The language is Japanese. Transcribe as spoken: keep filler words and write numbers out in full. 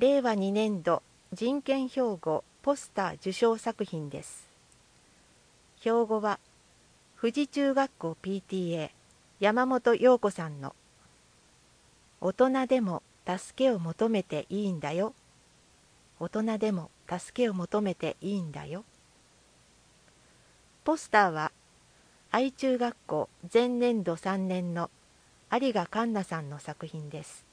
れいわにねんど人権標語ポスター受賞作品です。標語は富士中学校 ピーティーエー 山本陽子さんの大人でも助けを求めていいんだよ。大人でも助けを求めていいんだよ。ポスターは愛中学校前年度さんねんの有賀環奈さんの作品です。